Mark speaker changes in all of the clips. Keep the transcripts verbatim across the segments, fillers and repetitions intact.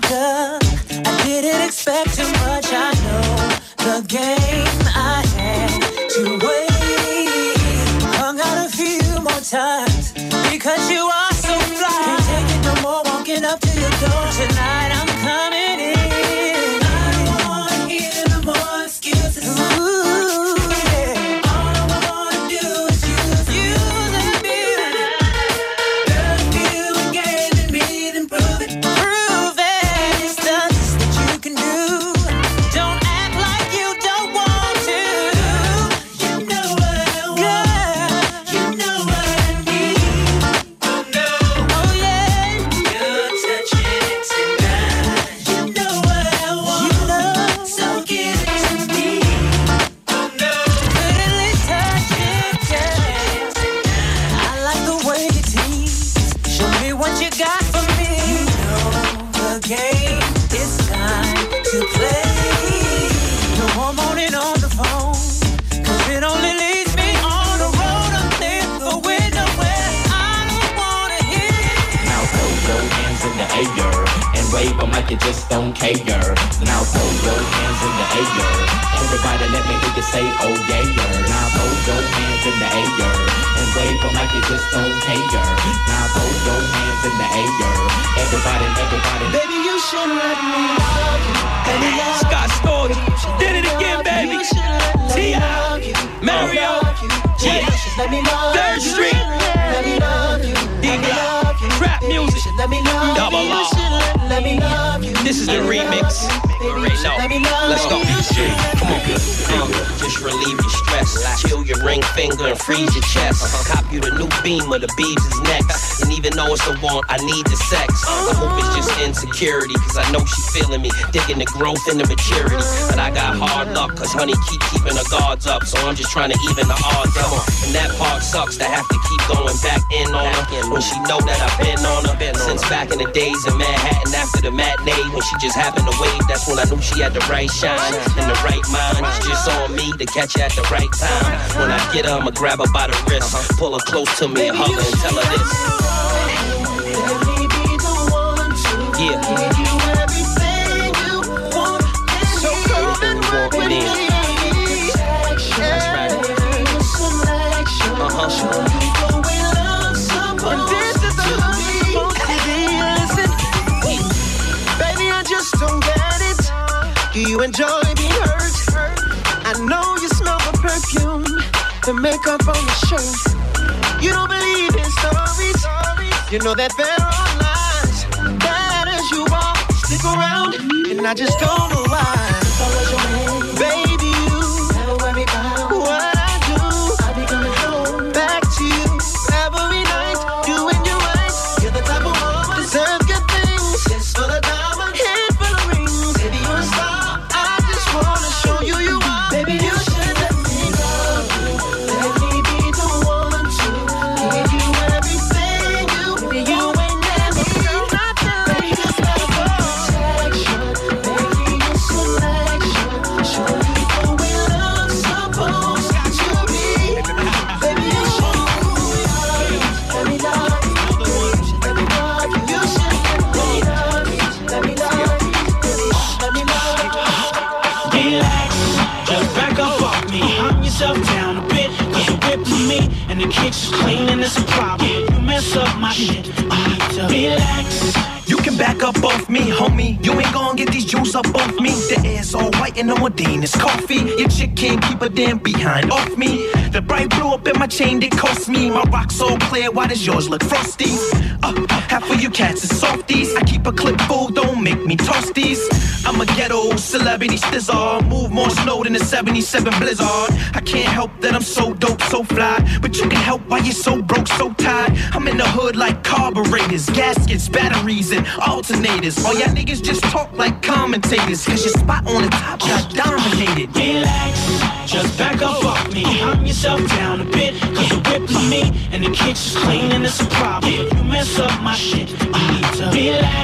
Speaker 1: vodka. I didn't expect too much, I know the game I had to wait. Hung out a few more times because you are so fly. Can't take it no more, walking up to your door. Tonight I'm coming in. I don't wanna hear no more excuses. Ooh, yeah. All I wanna do is use, use and abuse. Girl, if you were giving me, then prove it. Prove it. It's the least that you can do. Don't act like you don't want to. You know what I want. You know what I need. Oh no. Oh yeah. You're touching it tonight. You know what I want. You know. So give it to me. Oh no. Could at least touch it, yeah. I like the way you tease. Show me what you got for me. You know the game. It's time to play. No more moaning on the phone, 'cause it only leads me on the road I'm going nowhere. I don't wanna hear it.
Speaker 2: Now throw your hands in the air and wave them like you just don't care. Now throw your hands in the air. Everybody let me hear you say, oh yeah. Now throw your hands in the air and wave them like you just don't care. Now throw your hands in the air. Everybody, everybody.
Speaker 1: Baby, you should let me love you. Let me love you.
Speaker 3: Scott Storch did it again, baby. T I Mario, yeah.
Speaker 1: Let me love you.
Speaker 3: Third Street,
Speaker 1: Let me love you. Let me love you.
Speaker 3: Rap music,
Speaker 1: Let me love you.
Speaker 3: double R.
Speaker 1: Let me love you.
Speaker 3: This is the remix. Right now, let's go. Come on, um, just relieve your stress. Chill your ring finger and freeze your chest. Cop you the new beam of the Beebs is next. And even though it's a want, I need the sex. I hope it's just insecurity, 'cause I know she feeling me. Digging the growth and the maturity. But I got hard luck, 'cause honey keep keeping her guards up. So I'm just trying to even the odds up. And that part sucks to have to keep going back in on her. When she know that I've been on her since back in the days in Manhattan after the matinee. When she just happened to wave, that's when I knew she had the right shine and the right mind. It's just on me to catch her at the right time. When I get her, I'ma grab her by the wrist, pull her close to me and hug her and tell her this. Yeah. So come and walk it in. That's right. Uh-huh.
Speaker 1: Do you enjoy being hurt? I know you smell the perfume, the makeup on your shirt. You don't believe in stories. You know that there are lies. Bad as you are, stick around, and I just don't know why. Baby, you never worry about what I do. I'll be coming home back to you every night, doing you right. You're the type of woman deserve good things. Just for the diamond, head full of rings. Baby, you're a star. Wanna show you you are. Baby, you should let me love you. Let me be the one to give you everything you need. You ain't never felt nothing like this before. Protection, making your selection. Show you the way love's supposed to be. Baby, you should love you. Let me love you. Let me love you. You should let me love you. Let me love you. Let me love you.
Speaker 4: Relax, just back up off me. Calm yourself down a bit, 'cause you whip to me and the kicks is clean and it's a problem. You mess up my shit, I need to relax.
Speaker 5: You can back up off me, homie. You ain't gon' get these juice up off me. The air's all white and the Modine is coffee. Your chick can't keep a damn behind off me. The bright blue up in my chain, they cost me. My rock so clear, why does yours look frosty? Uh, half of you cats is softies. I keep a clip full, don't make me toss these. I'm a ghetto celebrity stizzard. Move more snow than the seventy-seven blizzard. I can't help that I'm so dope, so fly. But you can help why you're so broke, so tired. I'm in the hood like carburetors, gaskets, batteries, and alternators. All y'all niggas just talk like commentators, 'cause your spot on the top got dominated.
Speaker 4: Relax, just back up off me. Calm yourself down a bit, 'cause you whip to me and the kicks is clean and it's a problem. You mess up my shit, I need to relax.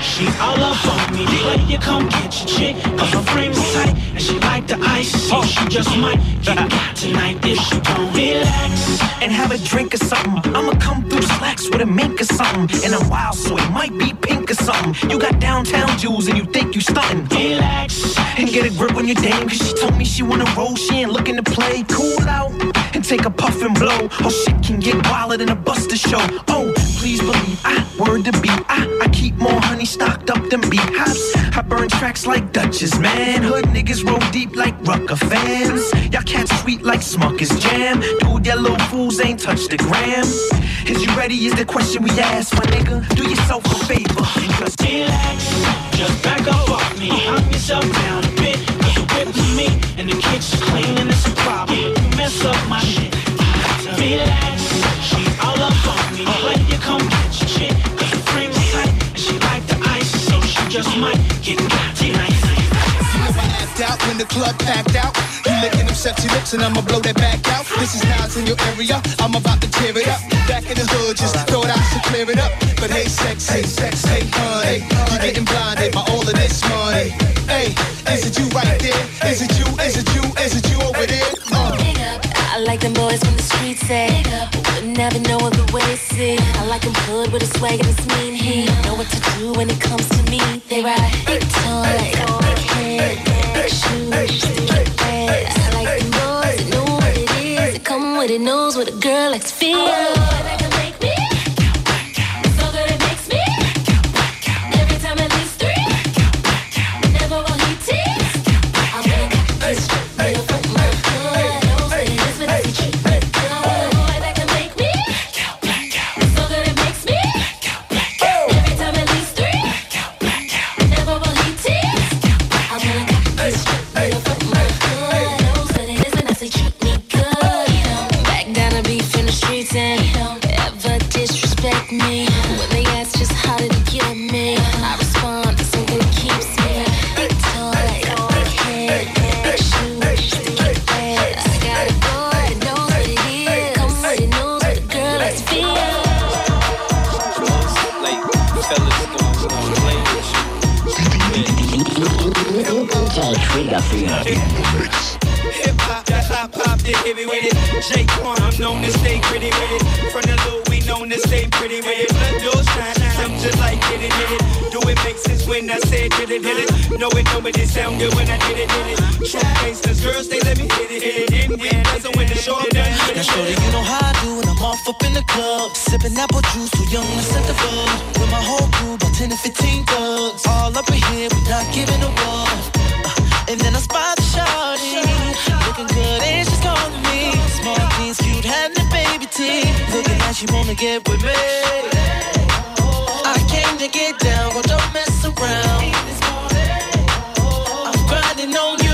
Speaker 4: She all up on me. Play you come get your chick, cause her frame is tight and she like the ice. So she just might get got tonight if she don't relax
Speaker 5: and have a drink or something. I'ma come through slacks with a mink or something. And I'm wild, so it might be pink or something. You got downtown jewels and you think you stuntin'.
Speaker 4: Relax
Speaker 5: and get a grip on your dame, cause she told me she wanna roll. She ain't looking to play. Cool out and take a puff and blow. Oh, shit can get wilder than a Buster show. Oh, please believe I word to beat. I, I keep more honey stocked up than beehives. I burn tracks like Dutchess, man. Hood niggas roll deep like Rucker fans. Y'all cats sweet like Smucker's jam. Dude, y'all little fools ain't touched the gram. Is you ready is the question we ask, my nigga. Do yourself a favor and just
Speaker 4: relax. Just back up off me. Calm yourself down a bit. Cause you whip with me and the kitchen's clean and it's a problem. You mess up my shit. Relax. She all up on me. Play you come get your chick. Cause her frame is tight and she like the ice. So she just might get got tonight.
Speaker 6: Out when the club packed out, you licking them sexy lips and I'ma blow that back out. This is Nas in your area, I'm about to tear it up. Back in the hood, just throw it out to clear it up. But hey, sexy, sexy, hey, honey, you getting blinded by all of this money. Hey, is it you right there? Is it you? Is it you? Is it you over there? Uh.
Speaker 7: I like them boys from the streets, say, would never know of the way they see. I like them hood with a swag and it's mean. He know what to do when it comes to me. They ride big tall like big head. Shoes, sticky red. I like them boys that know what it is. They come with it, knows what a girl likes to feel. Oh, that can make me so good it makes me. Every time at least three. Never will he tease. I'm gonna cut this little from my hood. Knows what it is, but it's a treat. Oh, that can make me so good it makes me. Every time at least three. Never will he tease. I'm gonna cut this little from my hood. Knows what it is, and I say treat me good. Back down to beef in the streets and don't ever disrespect me. When they ask just how did he get me, I respond to something that keeps me. Big tall like a big head, big shoes, sticky red. I got a boy that knows what it is. Come with it, knows what a girl likes to feel.
Speaker 3: Like fellas don't play with you. Hip hop, that hop hop, they heavy with it. Jake Quan, I'm known to stay pretty with it. From the low, we known to stay pretty with it. Blood doors shine, I'm just like hit it, hit it. Do it make sense when I say it, did it, did it. Know it, know it, it sound good when I did it, did it. True gangsters, girls, they let me hit it, hit it. In with doesn't when the show done.
Speaker 8: Now shorty, you know how I do when I'm off up in the club. Sipping apple juice, too young to set the bug. With my whole crew, about ten to fifteen thugs. All up in here, we not giving a fuck. And then I spot the shawty, looking good and she's calling me. Small jeans, cute hand and baby teeth. Looking like she wanna get with me. I came to get down, but don't mess around. I'm grinding on you.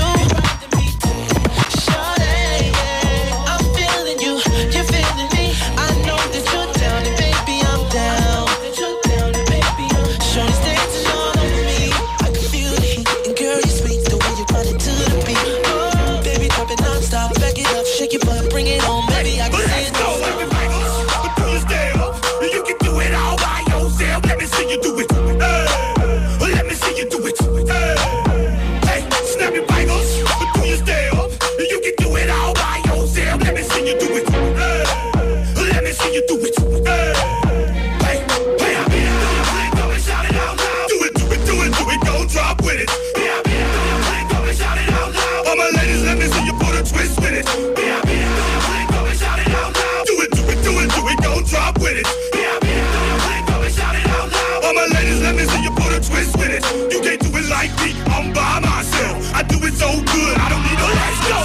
Speaker 8: Shawty, I'm feeling you, you're feeling me. I know that you're down and baby I'm down. Shawty's dancing all over me. I can feel the heat and girl you sweet. Running to the beat, oh, baby, drop it non-stop, back it up, shake your butt, bring it on, baby, I can see it.
Speaker 9: Let's go, everybody, do your step. You can do it all by yourself. Let me see you do it. Hey, let me see you do it. Hey, hey, snap your fingers, do your step. You can do it all by yourself. Let me see you do it. Hey, let me see you do it. Hey, hey, hey, I mean, come and shout it out loud. Do it, do it, do it, do it, don't drop with it. All my ladies, let me see you put a twist with it. Yeah, yeah, come and shout it out loud. Do it, do it, do it, do it, don't drop with it. Yeah, yeah, come and shout it out loud. All my ladies, let me see you put a twist with it. You can't do it like me, I'm by myself. I do it so good, I don't need no let's go.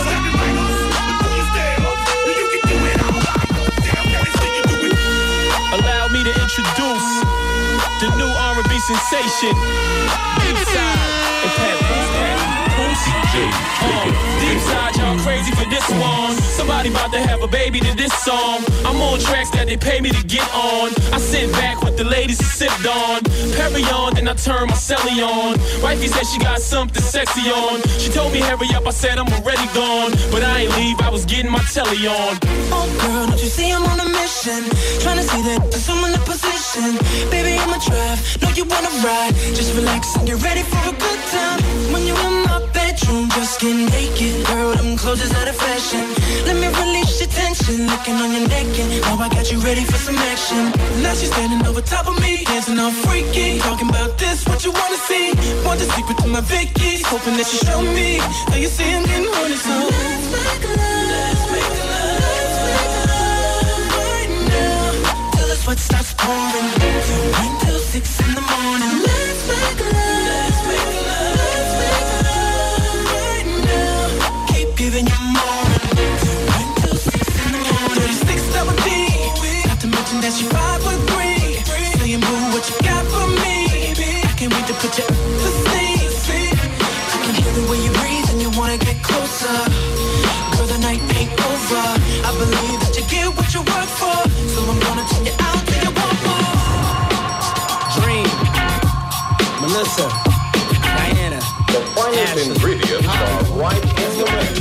Speaker 9: You can do it all by yourself. Let me see you do it.
Speaker 10: Allow me to introduce the new R and B sensation, Deep Side and Pat Boosie. Um, deep side, y'all crazy for this one. Somebody about to have a baby to this song. I'm on tracks that they pay me to get on. I sit back with the ladies and sipped on Perry on, then I turn my celly on. Wifey said she got something sexy on. She told me hurry up, I said I'm already gone. But I ain't leave, I was getting my telly on.
Speaker 8: Oh girl, don't you see I'm on a mission? Trying to see that I'm in a position. Baby, I'm a drive, know you wanna ride. Just relax and get ready for a good time. When you're in my bedroom, just get naked. Girl, them clothes is out of fashion. Let me release your tension, looking on your neck, and now I got you ready for some action. Now she's standing over top of me, dancing all freaky. Talking about this, what you wanna see? Want the secret to my Vicky's, hoping that you show me how you see I'm getting horny. So let's make love, let's make love, let's make love right now till the sweat starts pouring. Till till six in the morning. Let's make love, let's make love, let's make love right now. Keep giving you more. Till six in the morning. thirty-six double D. Not to mention that you five foot three. Saying boo, what you got for me? I can't wait to put you to sleep. I can hear the way you breathe and you wanna get closer. Girl, the night ain't over. I believe that you get what you work for, so I'm gonna take you out till you want more.
Speaker 10: Dream, Melissa, Diana,
Speaker 11: the finest ingredients are right in the mix.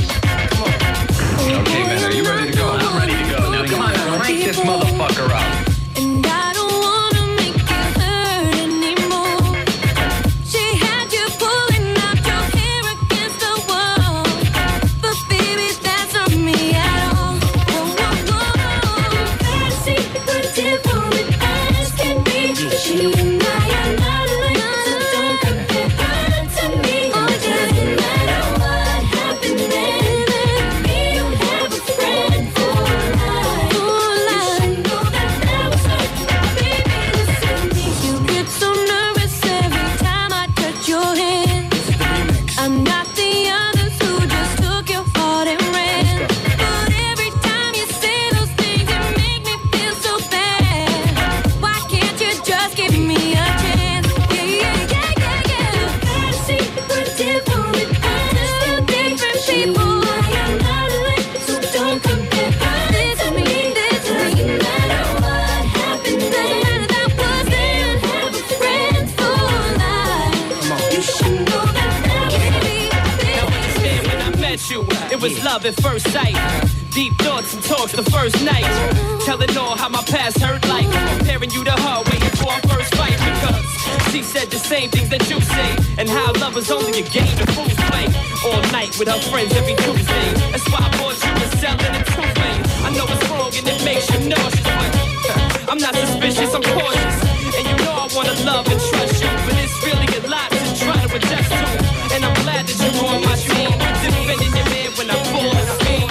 Speaker 12: Okay, man, are you ready to go? I'm ready to go. Now come on, now crank this motherfucker up.
Speaker 7: And I don't wanna make it hurt anymore. She had you pulling out your hair against the wall, but baby, that's not me at all. Whoa, whoa, whoa. Fantasy, but different as can be. She and I are not alike, so don't compare her to me. Oh, it doesn't matter what happened then. Me, you have a friend for life. For life. You should know that that was her. Baby, listen to me. You get so nervous every time I touch your hands. I'm not the others who just took your heart and ran. But every time you say those things, you make me feel so bad. Why can't you just give me a chance? Yeah, yeah, yeah, yeah, yeah. Fantasy, but different. Understand different people. I am not alike, so don't compare this to me. This doesn't matter what happened then. That was then. Have a friend for life. You should know that that was me.
Speaker 3: Now understand when I met you, it was love at first sight. Deep thoughts and talks the first night. Telling all how my past hurt like. Comparing you to her, waiting for our first fight. Because she said the same things that you say. And how love is only a game the fools play. All night with her friends every Tuesday. That's why I bought you a selling a two-way. I know it's wrong and it makes you nauseous, but I'm not suspicious, I'm cautious. And you know I wanna love and trust you, but it's really a lot to try to adjust to. And I'm glad that you're on my team, defending your man when I fall asleep.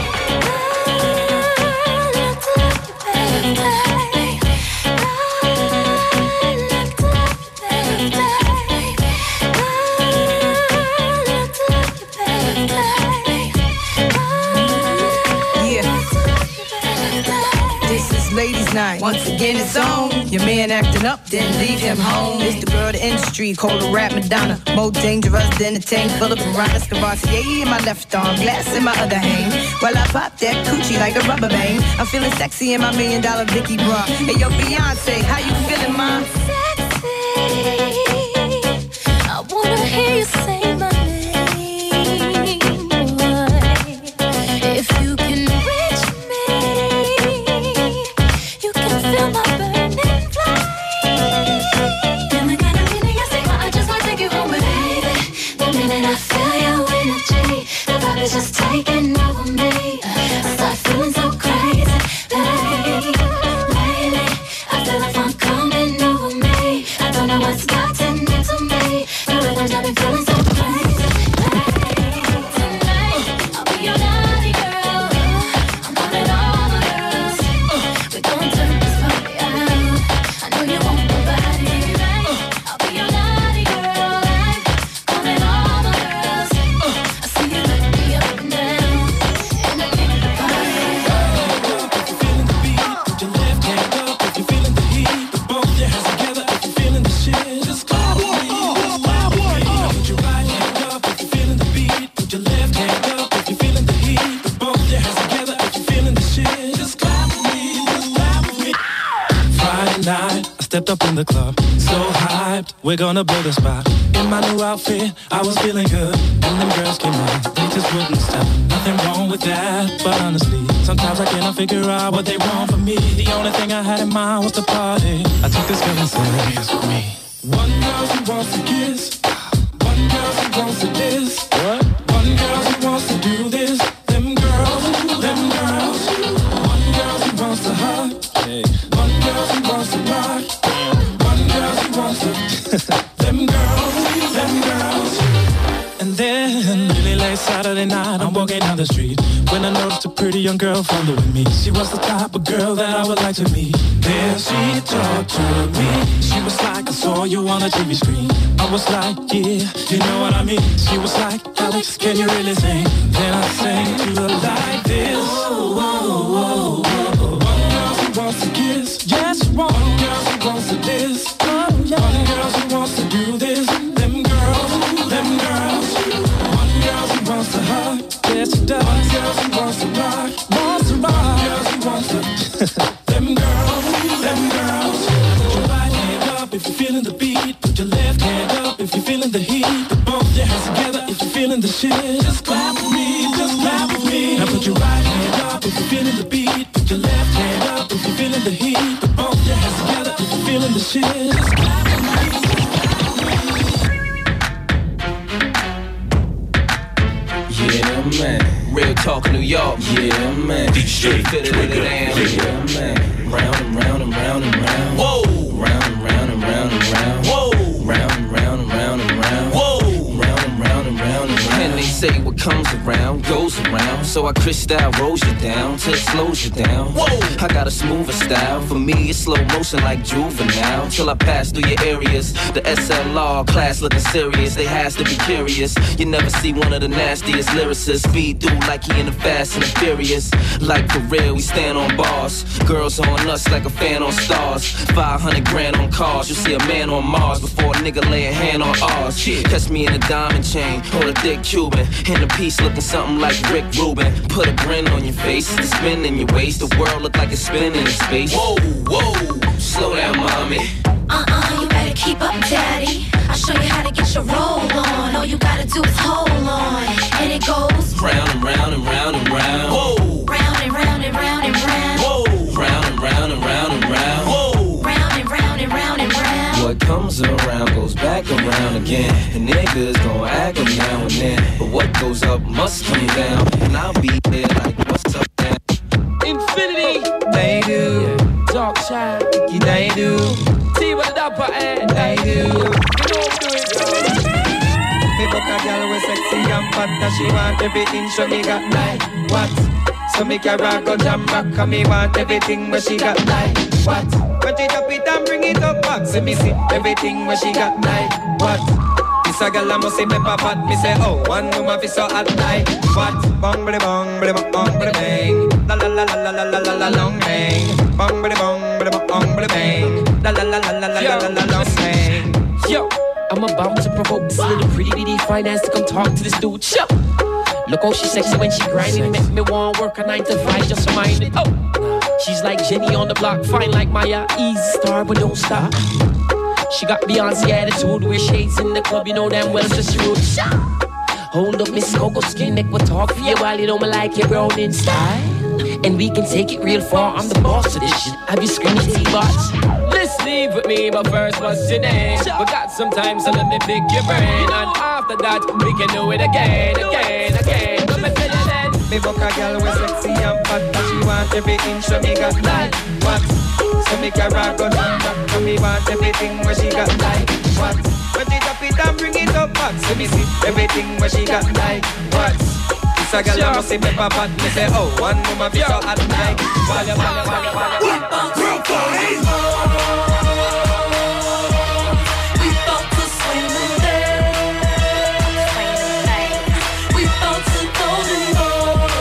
Speaker 13: Ladies' night, once again it's on. Your man acting up, then leave him home. It's the girl of the industry, called a rap Madonna. More dangerous than a tank full of piranhas. Cavassier in my left arm, glass in my other hand. While I pop that coochie like a rubber band. I'm feeling sexy in my million dollar Vicky bra. Hey yo, Beyonce, how you feeling, mom?
Speaker 7: Sexy. I wanna hear you say my name, boy. If you can reach me, you can feel my burning flame. You're the kind of feeling I say, I just wanna take you home, baby. The minute I feel your energy, the vibe is just taking over me. I start feeling so crazy, baby. Lately, I feel like I'm coming over me.
Speaker 14: stepped up in the club. So hyped, we're gonna build a spot. In my new outfit, I was feeling good. When them girls came out, they just wouldn't stop. Nothing wrong with that, but honestly, sometimes I cannot figure out what they want from me. The only thing I had in mind was to party. I took this girl and said, dance with me. One girl who wants to kiss, one girl who wants to this. What? One girl who wants to do this. Them girls, them girls. One girl who wants to hug, hey. One girl who wants to rock, one girl who wants to. Them girls, them girls. And then, really late Saturday night, I'm walking down the street when I noticed a pretty young girl following me. She was the type of girl that I would like to meet. Then she talked to me. She was like, I saw you on a T V screen. I was like, yeah, you know what I mean. She was like, Alex, can you really sing? Then I sang to her like this. Whoa, whoa, whoa, whoa. One girl who wants to kiss, yes, one. One girl who wants to this, oh, yeah. One girl who wants to do this. Them girls, them girls. One girl who wants to hug, yes, she does. One girl who wants to rock, wants to rock. One girl who wants to. Them girls, them girls. Put your right hand up if you're feeling the beat. Put your left hand up if you're feeling the heat. Put both your hands together if you're feeling the shit. Just clap with me, just clap with me. Now put your right hand up if you're feeling the beat. Put your left hand up if you're feeling the heat. Put both your hands together if you're feeling the shit. Just clap with me.
Speaker 3: Yeah, man. Real talk, New York. Yeah, man. D J Fit it in the damn. Yeah, man. Round and round and round and round. Whoa. Round and round and round and round. Whoa. Round and round and round and round. Whoa. Round and round and round and round. And they say what comes around goes around. So I crystal rolls you down till it slows you down. Whoa. I got a smoother style. For me, it's slow motion like Juvenile. Till I pass through your areas. The S L R class looking serious. They has to be curious. You never see one of the nastiest lyricists speed through like he in the Fast and the Furious. Like for real, we stand on bars. Girls on us like a fan on stars. five hundred grand on cars. You see a man on Mars before a nigga lay a hand on ours. Catch me in a diamond chain or a thick Cuban. In a piece looking something like Rick Rubin. Put a grin on your face, the spin in your waist. The world look like it's spinning in space. Whoa, whoa, slow down, mommy.
Speaker 7: Uh-uh, you better keep up, daddy. I'll show you how to get your roll on. All you gotta do is hold on. And it goes
Speaker 3: round and round and round and round. Whoa.
Speaker 7: Round and round and round and round.
Speaker 3: Whoa. Round and round and round and round. Whoa.
Speaker 7: Round and round and round and round.
Speaker 3: What comes around goes back around again. And niggas gon' act up now and then. But what goes up must come down. And I'll be there like what's up now.
Speaker 15: Infinity.
Speaker 3: They do.
Speaker 15: Dark Child.
Speaker 3: They do.
Speaker 15: See what the dapper and
Speaker 3: they do.
Speaker 15: You know what I'm doing.
Speaker 16: Me book a girl with sexy and fat, and she want everything, so me got like what? So me carry her go jam back, and me want everything where she got like what? When she drop it and bring it up back, so me see everything where she got like what? This a girl I must see me pop at me say oh one woman fi so hot like what? Bong bidi bong bidi bong bong bidi bang, la la la la la la la la long bang. Bong bidi bong bidi bong bong bidi bang, la la la la la la la la long bang.
Speaker 15: Yo. I'm about to provoke this little pretty bitty finance to come talk to this dude. Sure. Look how she sexy when she grinding. Make me want work a nine to five just to mind it. Oh, she's like Jenny on the block, fine like Maya, easy star but don't stop. She got Beyonce attitude, wear shades in the club, you know damn well it's rude. Hold up, Miss Coco Skin Neck, we'll talk for you while you know me like your brown in style. And we can take it real far, I'm the boss of this shit. Have you screaming T-bots?
Speaker 17: Let's leave with me, but first what's your name? We got some time, so let me pick your brain. And after that, we can do it again, again, again. Let me tell you then.
Speaker 16: Me book a girl with sexy and fat, and she want everything, so me got like what? So me carry her go down back, and me want everything where she got like what? When she drop it and bring it up back, so me see everything where she got like what? This a girl I must see me pop at me say oh one woman be so hot like walla walla walla walla.
Speaker 9: We bout to fight.
Speaker 7: We bout to swing and dance. We bout to golden balls.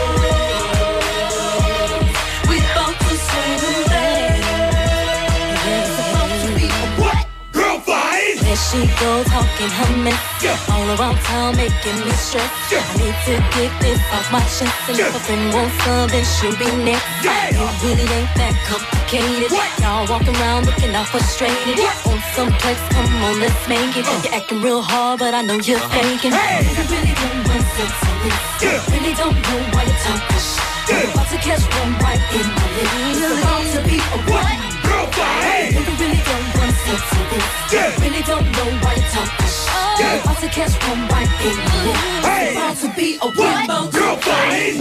Speaker 7: We bout to swing and dance. It's about to be a what?
Speaker 9: Girl fight.
Speaker 7: There she goes talking her mess. Yeah. All around town making me stress. Yeah. I need to get this off my chest. And yeah. if a friend wants some, then she'll be next. Yeah. It really ain't that complicated. complicated. Y'all walking around looking all frustrated. On some flex, come on, let's make it. You're acting real hard, but I know you're faking. Hey. You really don't want sex on this. Yeah. Really don't know why you're talking shit. Yeah. About to catch one right in my lips. It's about to be a what? Girl fight. Hey. You really don't want sex on this. Yeah. Really don't know why you're talking shit. Yeah. About to catch one right in my lips. Hey. It's about to be a what? Girl fight.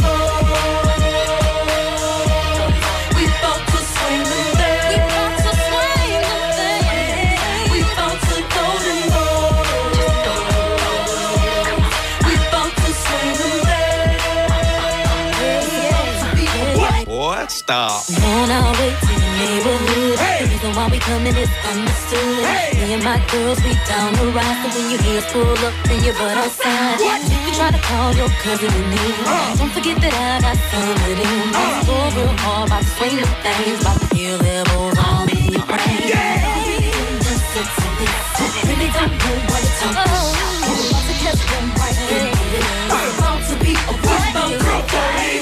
Speaker 3: Stop.
Speaker 7: On our way to the neighborhood. Hey. The reason why we coming is understood. Hey. Me and my girls, we down the ride. So when you hear us pull up, bring your butt outside. What? If you try to call your cousin in me, uh. don't forget that I got somebody who knows go real hard about to swing the things, about to feel levels all in your brain. Yeah. Really don't know what you're talking about. About to catch them right there. It's about to be a what? Girl fight.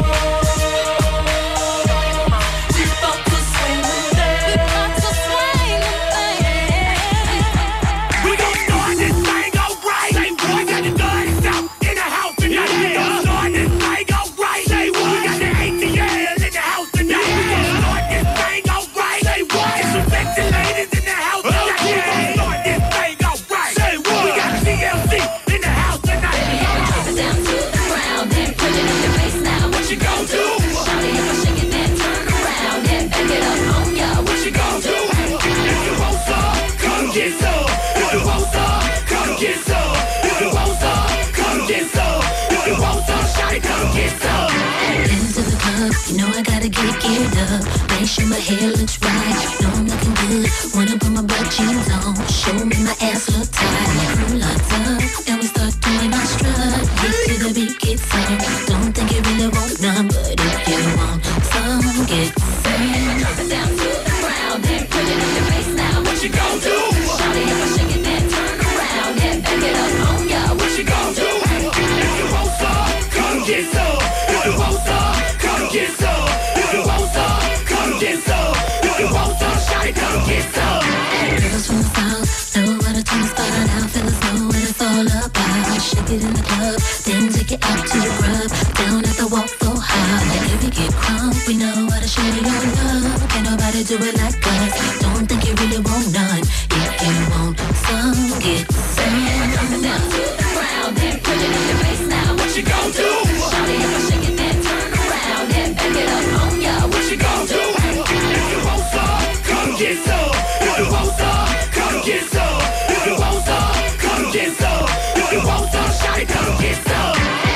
Speaker 18: You know I gotta get geared up. Make sure my hair looks right. Know I'm looking good. Wanna put my black jeans on. Show me my ass look tight. Crew locked up, and we start doing our strut. Get to the beat, get some. Don't think it really won't none, but if you want some, get some. Drop it down to the ground, then put it in your face now. What you gon' do? Shawty, if I shake it, then turn around, then back it up on ya. What you gon' do? If you want some, come get some. If you want some, come get some. If you want some, come get some. If you want some, shawty, come get some. Girls from the south know what a time spot out. Fellas know what it's all about. Shake it in the club, then take it out to the grub. Down at the Waffle House. And if you get crunk, we know how to show you your love. Can't nobody do it like us. Don't think you really want none. If you want some, get some. Drop it down to the ground, then put it in your face now. What you gon' do? Shawty, if I shake it, then turn around, then back it up on ya. What you gon' do? If you want some, come get some. If you want some, come get some. If you want some, come get some. If you want some, shawty, come get some.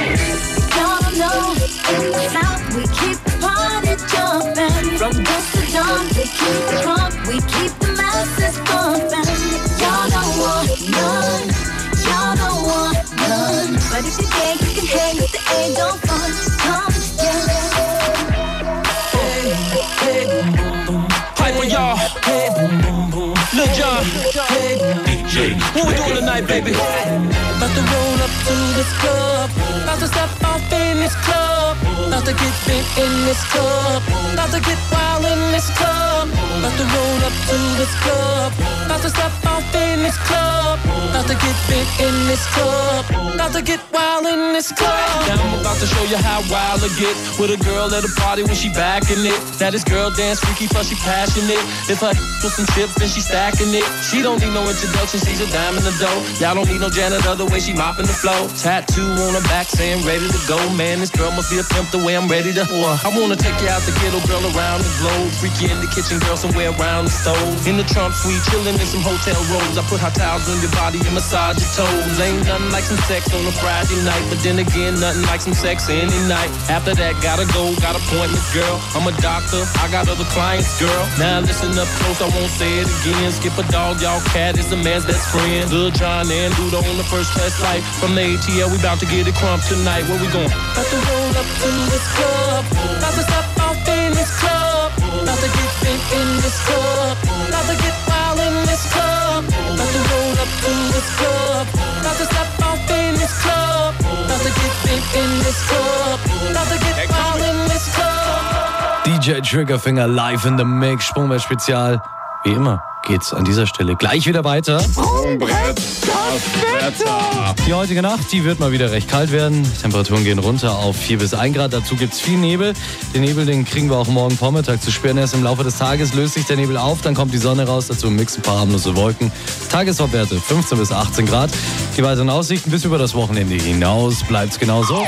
Speaker 7: Y'all know in the South we keep the party jumping. From dusk to dawn we keep the crunk, we keep the masses pumping. Y'all don't want none, y'all don't want none. But if you can, you can hang with the A, don't fun. Come together.
Speaker 10: Hey, hey, boom, boom, boom. Hyper, y'all. Hey, boom, boom, boom. Lil Jon. Hey, D J. What we doing tonight, baby? About to roll up to this club. About to step off in this club. About to get big in this club. About to get wild in this club. About to roll up to this club. About to step off in this club. About to get big in this club. About to get wild in this club. Now I'm about to show you how wild I get with a girl at a party when she backing it. Now this girl dance freaky plus she passionate. If her with some chips then she stacking it. She don't need no introduction, she's a dime in the dough. Y'all don't need no janitor the way she mopping the floor. Tattoo on her back saying ready to go. Man, this girl must be a pimp the way I'm ready to. I wanna take you out the ghetto, girl, around the globe. Freak you in the kitchen, girl, somewhere around the stove. In the trunk suite, chillin' in some hotel robes. I put hot towels on your body and massage your toes. Ain't nothing like some sex on a Friday night, but then again, nothing like some sex any night. After that, gotta go, got appointments, girl. I'm a doctor, I got other clients, girl. Now listen up close, I won't say it again. Skip a dog, y'all cat is a man's best friend. Lil Jon and Ludo on the first class flight. From the A T L, we bout to get it crump tonight. Where we going? About to roll up to this club. About to step off in this club. About to get big in this club. About to get wild in this club. About to roll up to this club. About to step off in this club. About to get big in this club. About to get wild in this club. D
Speaker 19: J Triggerfinger live in the Mix, Sprungbrett-Spezial. Wie immer geht's an dieser Stelle gleich wieder weiter.
Speaker 9: Sprungbrett, das Wetter.
Speaker 19: Die heutige Nacht, die wird mal wieder recht kalt werden. Temperaturen gehen runter auf vier bis ein Grad. Dazu gibt's viel Nebel. Den Nebel, den kriegen wir auch morgen Vormittag zu spüren. Erst im Laufe des Tages löst sich der Nebel auf, dann kommt die Sonne raus. Dazu im Mix ein paar harmlose Wolken. Tageshauptwerte fünfzehn bis achtzehn Grad. Die weiteren Aussichten bis über das Wochenende hinaus bleibt's genauso.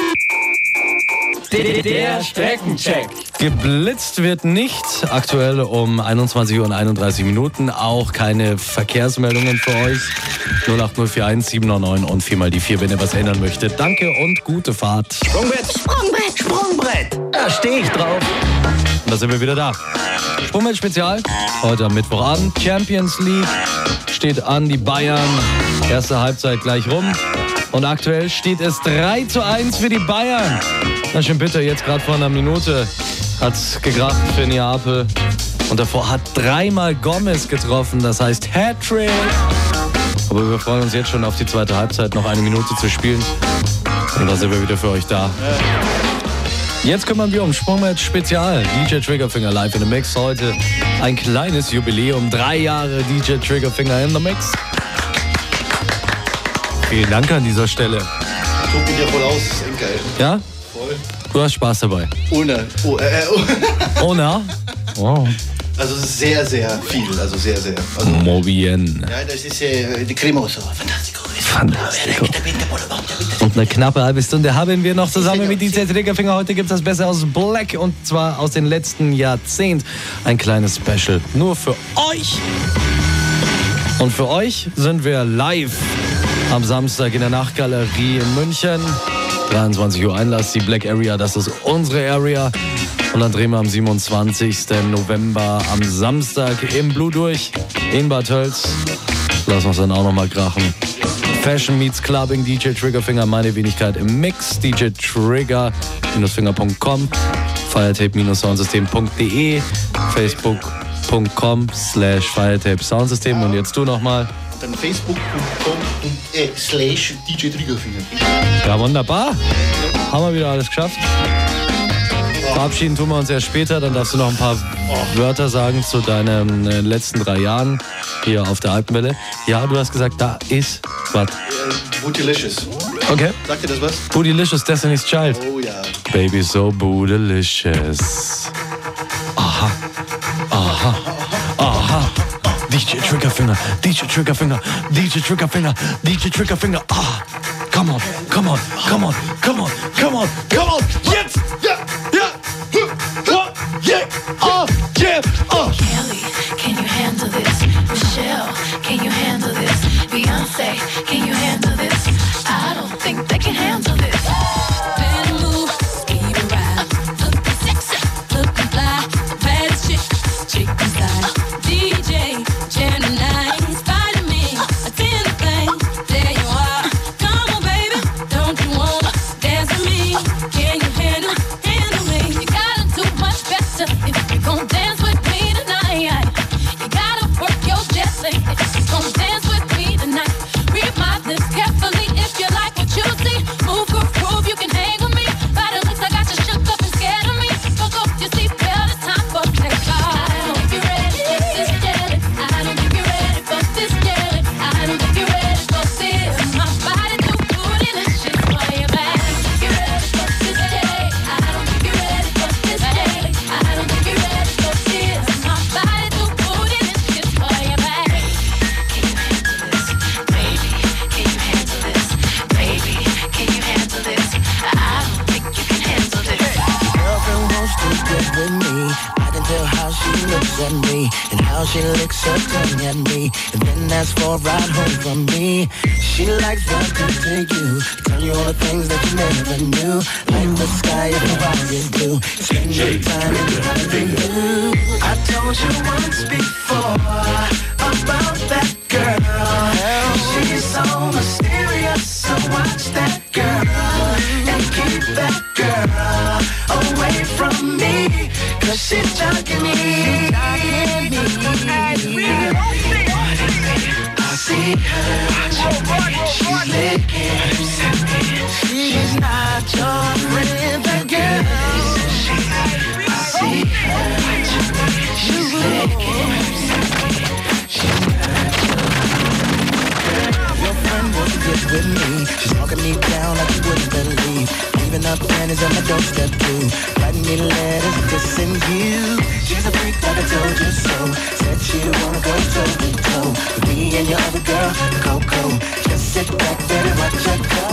Speaker 10: Der Streckencheck.
Speaker 19: Geblitzt wird nicht. Aktuell um einundzwanzig Uhr und einunddreißig Minuten. Auch keine Verkehrsmeldungen für euch. null acht null vier eins sieben neun neun und viermal die vier, wenn ihr was ändern möchtet. Danke und gute Fahrt.
Speaker 5: Sprungbrett, Sprungbrett, Sprungbrett. Da stehe ich drauf.
Speaker 19: Und da sind wir wieder da. Sprungbrett-Spezial. Heute am Mittwochabend. Champions League steht an. Die Bayern. Erste Halbzeit gleich rum. Und aktuell steht es drei zu eins für die Bayern. Na schön bitter, jetzt gerade vor einer Minute hat's gekracht für Neapel. Und davor hat dreimal Gomez getroffen, das heißt Hattrick. Aber wir freuen uns jetzt schon auf die zweite Halbzeit, noch eine Minute zu spielen. Und da sind wir wieder für euch da. Jetzt kümmern wir um Sprungbrett Spezial. D J Triggerfinger live in the Mix. Heute ein kleines Jubiläum, drei Jahre D J Triggerfinger in the Mix. Vielen Dank an dieser Stelle.
Speaker 20: Tobt ihn dir voll aus, ist echt geil.
Speaker 19: Ja?
Speaker 20: Voll.
Speaker 19: Du hast Spaß dabei.
Speaker 20: Ohne. Oh, äh, oh.
Speaker 19: Ohne? Wow.
Speaker 20: Also es ist sehr, sehr viel. Also sehr, sehr. Also,
Speaker 19: Muy bien.
Speaker 20: Ja, das ist äh, die Cremoso. Fantastico.
Speaker 19: Fantastico. Und eine knappe halbe Stunde haben wir noch zusammen mit D J Triggerfinger. Heute gibt es das Beste aus Black und zwar aus den letzten Jahrzehnten. Ein kleines Special nur für euch. Und für euch sind wir live am Samstag in der Nachtgalerie in München. dreiundzwanzig Uhr Einlass, die Black Area, das ist unsere Area. Und dann drehen wir am siebenundzwanzigsten November am Samstag im Blue durch in Bad Tölz. Lass uns dann auch nochmal krachen. Fashion meets Clubbing, D J Triggerfinger, meine Wenigkeit im Mix. D J Trigger Finger punkt com, firetape Soundsystem punkt de, facebook punkt com slash firetape Soundsystem. Und jetzt du nochmal.
Speaker 20: Dann facebook punkt com slash D J Triggerfinger.
Speaker 19: Ja, wunderbar. Haben wir wieder alles geschafft. Verabschieden tun wir uns erst später. Dann darfst du noch ein paar Wörter sagen zu deinen äh, letzten drei Jahren hier auf der Alpenwelle. Ja, du hast gesagt, da ist was.
Speaker 20: Äh, Bootylicious.
Speaker 19: Okay.
Speaker 20: Sagt dir das was?
Speaker 19: Bootylicious, Destiny's Child.
Speaker 20: Oh ja.
Speaker 19: Baby so bootylicious. Aha. Aha. Aha. D J Triggerfinger, D J Triggerfinger, D J Triggerfinger, D J Triggerfinger. Ah, come on, come on, come on, come on, come on, come on. Jetzt, ja, ja, oh, yeah, oh, yeah, oh.
Speaker 7: Kelly, can you handle this? Michelle, can you handle this? Beyonce, can you handle this? I don't think they can handle this. Better move, speed around. Looking sexy, looking fly. Baddest chick, chicken style. D J, Gemini, inspire me. A tin flame, there you are. Come on, baby, don't you wanna dance with me? Can you handle, handle me? You gotta do much better if you're gonna dance with me tonight. You gotta work your Jesse if you're gonna dance with me tonight. Read my lips carefully if you like what you see. Move, groove, groove, you can hang with me. By the looks, I got you shook up and scared of me. Fuck off your seatbelt, it's time for takeoff. I don't think you're ready for this jelly. I don't think you're ready for this jelly. I don't think you're ready for this. My body too bootylicious for your back. I don't think you're ready for this jelly. I don't think you're ready for this jelly. I don't think you're ready for this. My body too bootylicious for your back. Can you handle this, baby? Can you handle this, baby? Can you handle this? I don't think you can handle this.
Speaker 8: Girlfriend wants to get with me. I can tell how she looks at me and how she licks her tongue at me, and then asks for a ride home from me. She likes what to take you, tell you all the things that you never knew, like the sky if you ride it blue. Spend your time in Hollywood. I told you once before about that girl. She's so mysterious, so watch that girl and keep that girl away from me, 'cause she's jogging me. I see her, she's licking. She's not your friend, that girl. I see with me. She's walking me down like you wouldn't believe. Leaving up panties on my doorstep too. Writing me letters, kissing you. She's a freak like I told you so. Said she wanna go toe to toe with me and your other girl, Coco. Just sit back, baby, watch her go.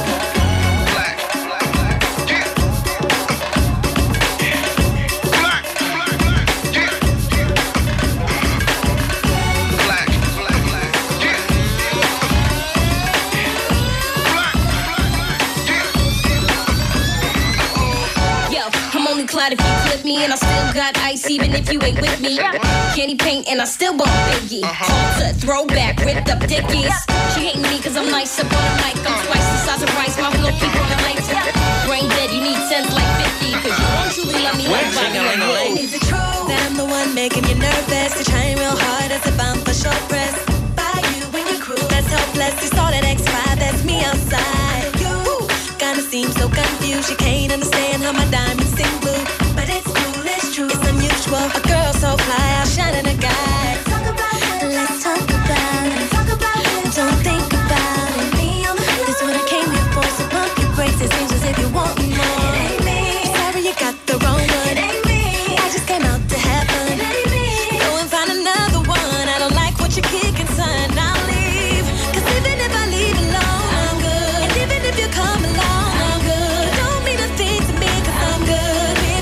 Speaker 21: If you clip me and I still got ice even if you ain't with me. Candy paint and I still bump Biggie. Alter, throwback, ripped up dickies. She hating me cause I'm nice up on the mic. I'm twice the size of rice, my flow keep on the lights. Brain dead, you need sense like fifty. Cause you don't truly love me like Bobby.
Speaker 18: Is it true that I'm the one making you nervous? You're trying real hard as a bomb for short press. By you and your crew, that's helpless. You saw that X five, that's me outside. You kinda seem so confused. You can't understand how my diamonds sing blue. But it's cool, it's true, it's unusual. A girl so fly, outshining a guy. Let's talk about it. Let's talk about it. Talk about it. Don't think about it. Me on the hood. That's what I came here for. So pump your brakes. It seems as if you want more. It ain't me. Sorry, you got the wrong one. It ain't me. I just came out to have fun. It ain't me. Go and find another one. I don't like what you're kicking, son. I'll leave. Cause even if I leave alone, I'm good. And even if you come along, I'm good. Don't mean a thing to me cause I'm good.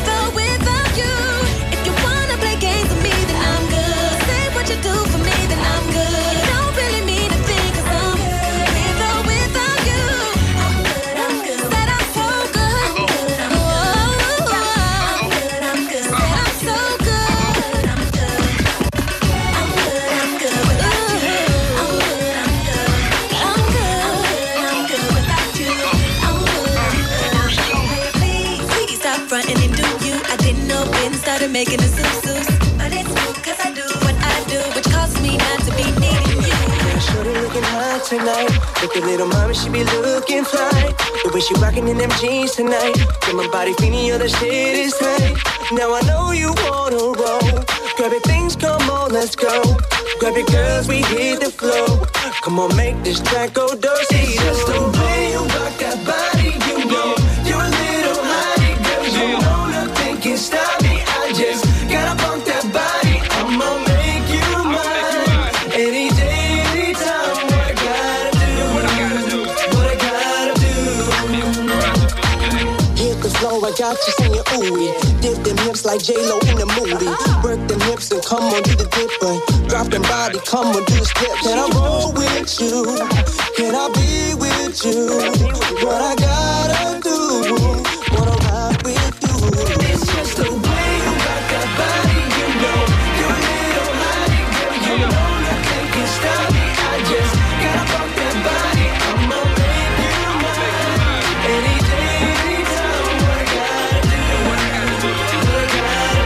Speaker 18: Do for me, then I'm good. It don't really mean a thing, cause I'm good. With or without you, I'm good, I'm good. Said I'm so good. I'm good, I'm good. I'm good, I'm good. Said I'm so good. I'm good. I'm good, I'm good without you. I'm good, I'm good. I'm good, I'm good without you. I'm good, I'm good. Please, please stop fronting and do you. I didn't know when started making a suit. But it's cool cause I do what I do, which causes me not to be needing you.
Speaker 8: Shorty looking hot tonight. Look at little mama, she be looking fly. The way she rockin' in them jeans tonight. Get my body feeling, other shit is tight. Now I know you wanna roll. Grab your things, come on, let's go. Grab your girls, we hit the flow. Come on, make this track go dirty. It's just the way you rock that body, you know. You're a little hottie, girl. You know nothing can stop me. I just gotta bump that body. I'ma make you mine. Any day, anytime. What I gotta do, what I gotta do, what I gotta do. Hit the flow, I got you singing ooey. Dip them hips like J-Lo in the movie. Work them hips and come on, do the dipper. Drop them body, come on, do the step. Can I roll with you? Can I be with you? What I gotta do, wanna ride with you. It's just the way you rock that body, you know. You're a little hottie, girl, you know nothing can stop me. I just gotta rock that body, I'ma make you mine. Any day, anytime, what I gotta do, what I gotta do, what I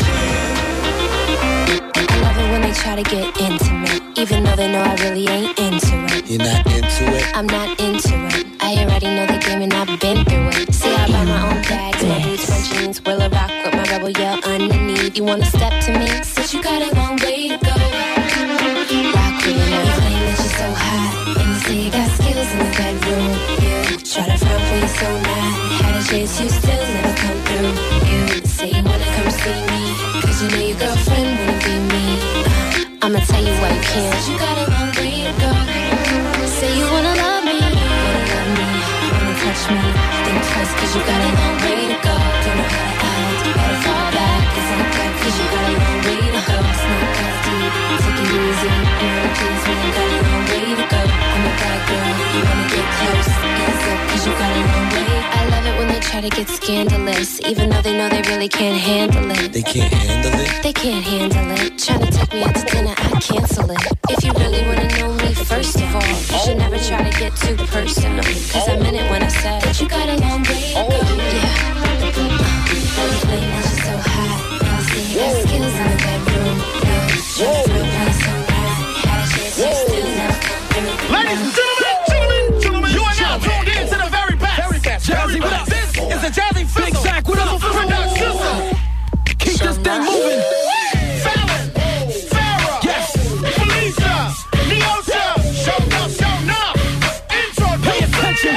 Speaker 8: gotta do.
Speaker 7: I love it when they try to get intimate, even though they know I really ain't into it.
Speaker 8: You're not into it?
Speaker 7: I'm not into it. I already know the game and I've been through it. See, I buy my own bags, my boots, my jeans. Will I rock with my rebel yell underneath? You wanna step to me? Since you got a long way to go. Rock with me now. You claim that you're so hot, and you say you got skills in the bedroom. You try to front for you so mad. Had a chance, you still never come through. You say you wanna come see me, cause you know your girlfriend wouldn't be me. uh, I'ma tell you why you can't. Since you got a long way to go. Say you wanna love me, wanna love me, wanna touch me. Think twice cause you got a long way to go. Don't know how to act, better fall back. It's not that cause you got a long way to go. It's not that deep, take it easy. You wanna please me, you got a long way to go. I'm a bad girl, you wanna get close. Ease up cause you got a long way. I love it when they try to get scandalous, even though they know they really can't handle it.
Speaker 8: They can't handle it?
Speaker 7: They can't handle it. Trying to take me out to dinner, I cancel it. If you really wanna know me, first of all, you should never try to get too personal, cause I meant it when I said that you got a long way to go. Yeah. Now you claim that you're so hot, now you say you got skills in the bedroom. Try to throw play so right, had a chance, you still never come through.
Speaker 9: Ladies and gentlemen, gentlemen, gentlemen, you are now tuned in to the very best. Very best. Jazzy, what up? This is the Jazzy Fizzle. Big Zach, what up? Production. Keep this thing moving. Fallon, Farrah, yes, Felicia, Neosha, show up, show up. Intro, pay attention.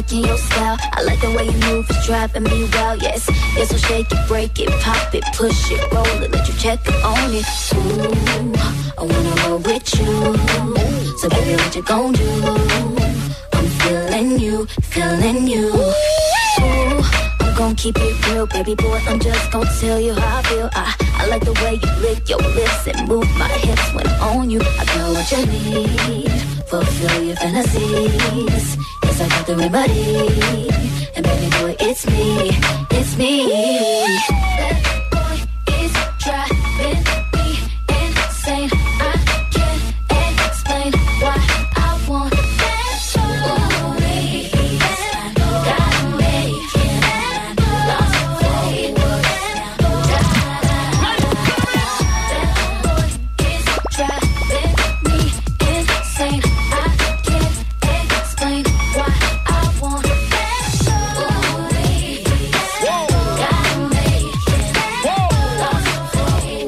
Speaker 18: liking your style. I like the way you move, it's driving me wild. Yes, yes, so shake it, break it, pop it, push it, roll it, let you check it on it. Ooh, I wanna roll with you. So baby, what you gon' do? I'm feeling you, feeling you. Ooh, I'm gon' keep it real, baby boy. I'm just gon' tell you how I feel. I, I like the way you lick your lips and move my hips when I'm on you. I got what you need, fulfill your fantasies. Yes, I got the remedy. And baby boy, it's me, it's me. That boy is driving me insane. I can't explain why I want that boy. That got me lost for you. That boy is driving me insane. I can't explain why I want that boy. Got me lost for you.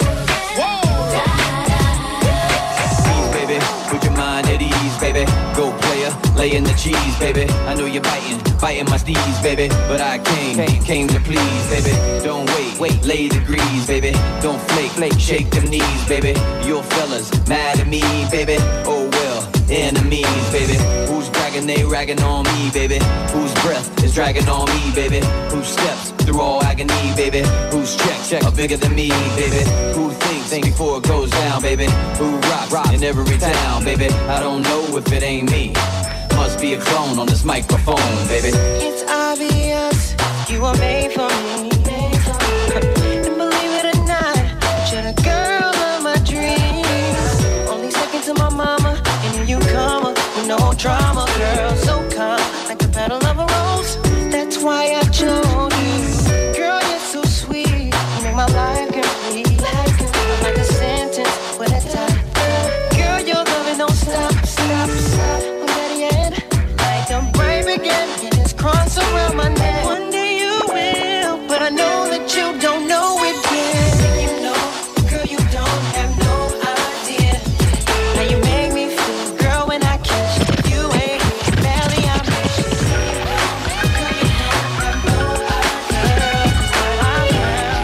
Speaker 5: Ease, baby, put your mind at ease, baby. Go player, lay in the cheese, baby. I know you're biting, biting my steez, baby. But I came, came to please, baby. Don't wait, wait, lay the grease, baby. Don't flake, flake, shake them knees, baby. Your fellas mad at me, baby. Oh well, enemies, baby. Who's bragging, they ragging on me, baby. Whose breath is dragging on me, baby. Who steps through all agony, baby. Whose checks check are bigger than me, baby. Who thinks before it goes down, baby. Who rock, rock in every town, baby. I don't know if it ain't me. Must be a clone on this microphone, baby.
Speaker 8: It's obvious you were made for me. And believe it or not, you're the girl of my dreams. Only second to my mama, and here you come with no drama, girl. So calm, like the petal of a rose. That's why I chose you. Girl, you're so sweet. You make my life complete. Like a sentence with a tie. Girl, your loving don't stop, stop, stop. Like a bright begin, it just cross around my neck. One day you will, but I know that you don't know it yet. You know, girl, you don't have no idea how you make me feel, girl, when I catch you. Ain't barely I'm girl, you don't have no idea how I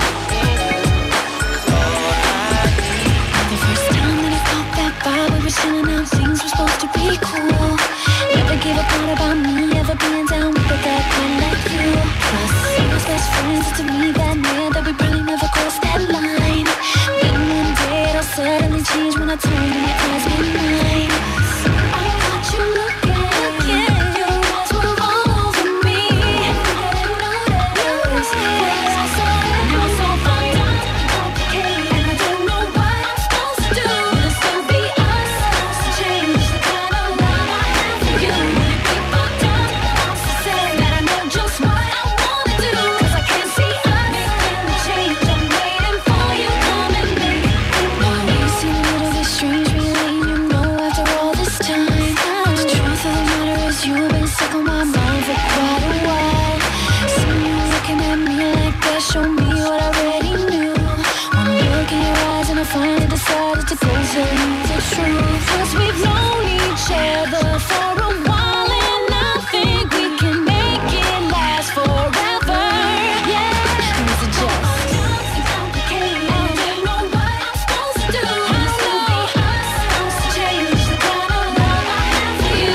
Speaker 18: The first time that I felt that vibe, we were chilling out, things were supposed to be cool. Never give a thought about me ever being down with a bad girl like you. Plus, we was best friends, it's to me that man that we really never crossed that line. Then one day it'll suddenly change when I turn and your eyes be mine. I got you looking, looking. Your eyes were all over me. I didn't notice, yes, I saw it. Now it's all fucked up, complicated, and I don't know what I'm supposed to do. Will it still be us? Supposed to change the kind of love I have for you. Will it be fucked up? I'm so sad that I know just what I wanna do. 'Cause I can't see us making the change. I'm waiting for you, come and make it. Now you seem a little bit strange, really. You know after all this time, the truth of the matter is you've been stuck on my mind for quite a while. See you looking at me like that, show me what I already knew. One look in your eyes and I finally decided to go tell you the truth. 'Cause we've known each other for a while and I think we can make it last forever. Yeah, is it just complicated? I don't know what I'm supposed to do. Will it still be us? Supposed to change the kind of love I have for you.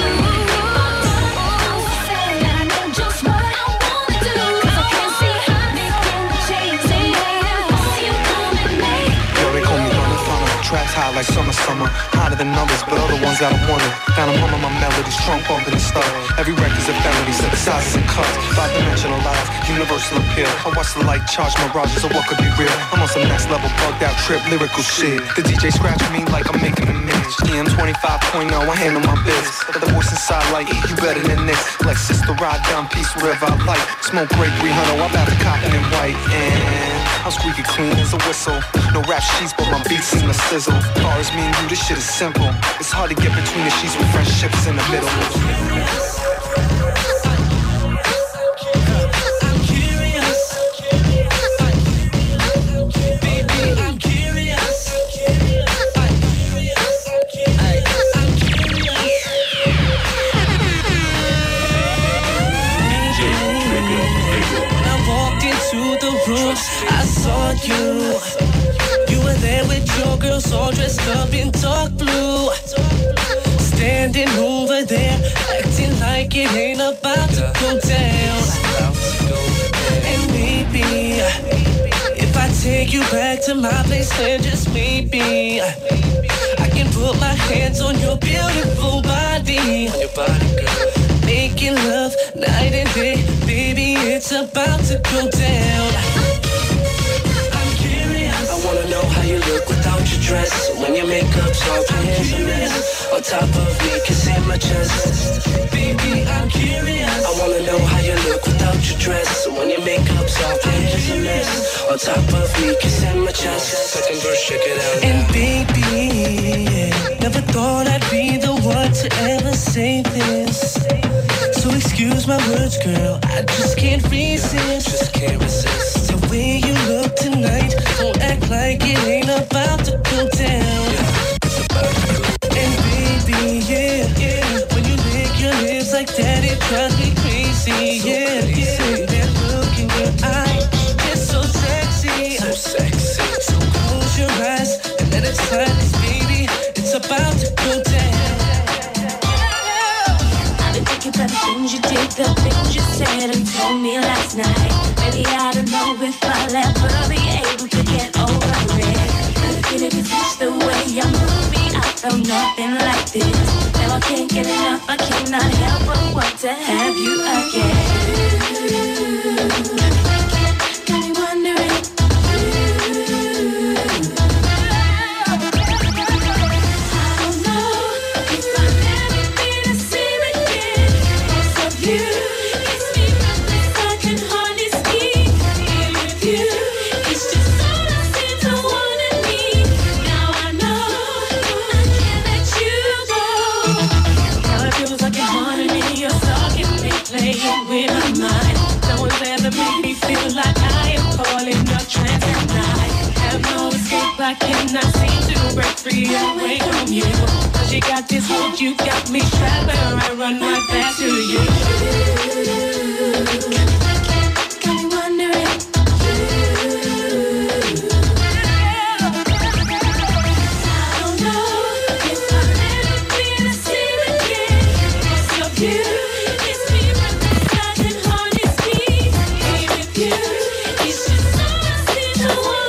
Speaker 18: I'm so sad that I know just what I wanna do. 'Cause I can't see us making the change. Say yeah, before you come and make it.
Speaker 2: Yo, they call me Runner Funner. Tracks high like summer, summer. Hotter than numbers, but other ones got them wondering. Got them humming my melodies, trunk bumping and stuff. Every record's a felony, synthesizers and cuts. Five-dimensionalized, universal appeal. I watch the light charge mirages, so what could be real? I'm on some next level, bugged out trip, lyrical shit. The D J scratch me like I'm making a mix. E M twenty-five point oh, I handle my biz. But the voice inside like, you better than this. Like sister ride down, peace wherever I like. Smoke great three hundred, I'm about to cotton and white. And I'm squeaky clean as a whistle. No rap sheets, but my beats seem to sizzle. Far as me and you, this shit is simple. It's hard to get between the sheets with friendships in the middle.
Speaker 8: you. You were there with your girls all dressed up in dark blue. Standing over there, acting like it ain't about to go down. And maybe, if I take you back to my place, then just maybe I can put my hands on your beautiful body. On your body, girl. Making love night and day, baby, it's about to go down. I'm curious. I wanna know how you look without your dress. When your makeup's off, your hair's a mess. On top of me, kissing my chest. Baby, I'm curious. I wanna know how you look without your dress. When your makeup's off, your hair's a mess. On top of me, kissing my chest. Second verse, check it out. And baby, yeah, never thought I'd be the one to ever say this. So excuse my words, girl, I just can't resist. Just can't resist. The way you look tonight, don't act like it ain't about to go down. And baby, yeah, yeah, when you lick your lips like that, it drives me crazy. Yeah, yeah, that look in your eye, it's so sexy. So sexy. So close your eyes and let it silence, baby. It's about to go down.
Speaker 7: About the things you did, the things you said and told me last night. Maybe I don't know if I'll ever be able to get over it. Looking at you touch the way you move me, I felt nothing like this. Now I can't get enough, I cannot help but want to have you again. Got me wondering.
Speaker 8: I cannot seem to break free away from you. Cause you got this hold, you got me trapped, but I run right back to you. Got me wondering. I don't know if I'll ever be the same again. Cause of you, it's me running back and hardly speak. Be with you, it's just so I see the one.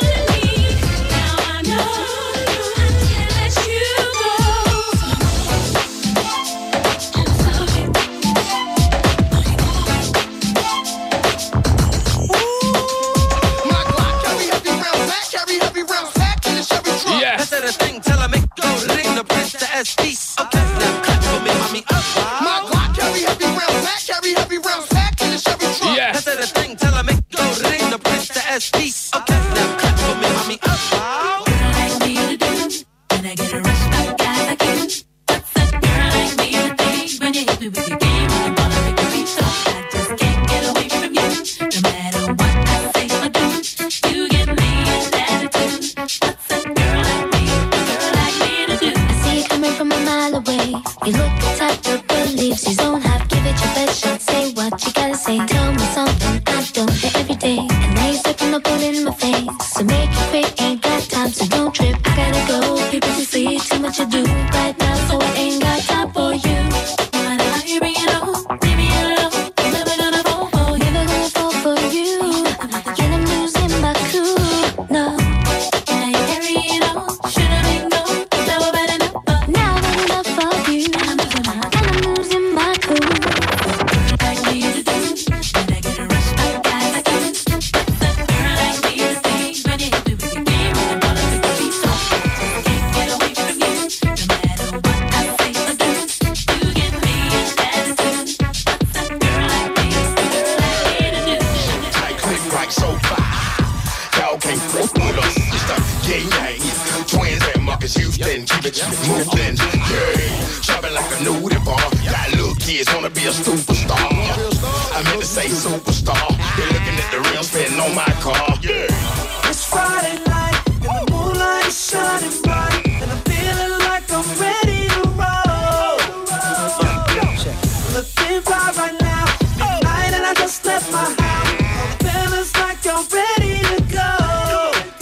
Speaker 8: Right now, midnight and I just left my house. Feelings like you're ready to go.